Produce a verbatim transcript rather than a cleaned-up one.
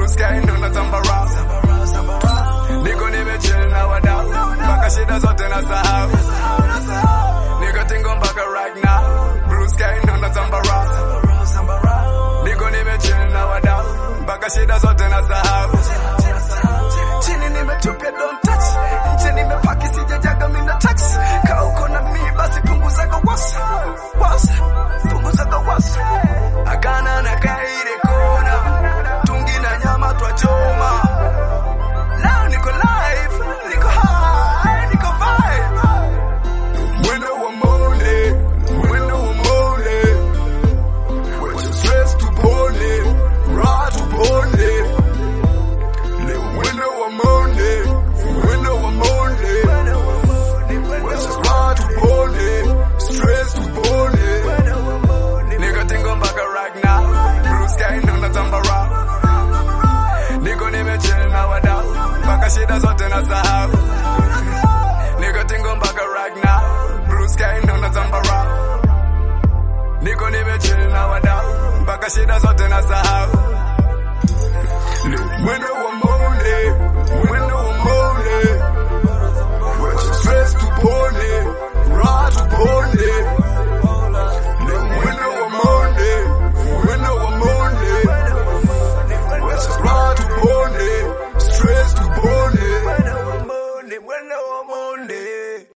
Sky ndo na Zambara. Niko nimechill na wadau mpaka shida zote na sahau. Niko tingo mpaka right now. Blue Sky ndo na Zambara. Niko nimechill na wadau mpaka shida zote na sahau. Chini nimetupia don't touch. Nje nimepaki sijajaga mina tax. Kaa uko na mi basi punguza kwa wasa. Wasa, punguza kwa wasa. Akana na kaire kona. Tungi na nyama twachoma. Now niko live, niko high, niko vibe. Wendo wa mole, wendo wa mole. When stress to pole, raw to pole. Wendo wa mole, wendo wa mole. When raw to pole, stress to pole. Niko tingo mpaka right now. Blue Sky ndo na Zambara. Niko nimechill na wadau mpaka shida zote na sahau. Niko tingo mpaka right now. Blue Sky ndo na Zambara. Niko nimechill na wadau mpaka shida zote na sahau.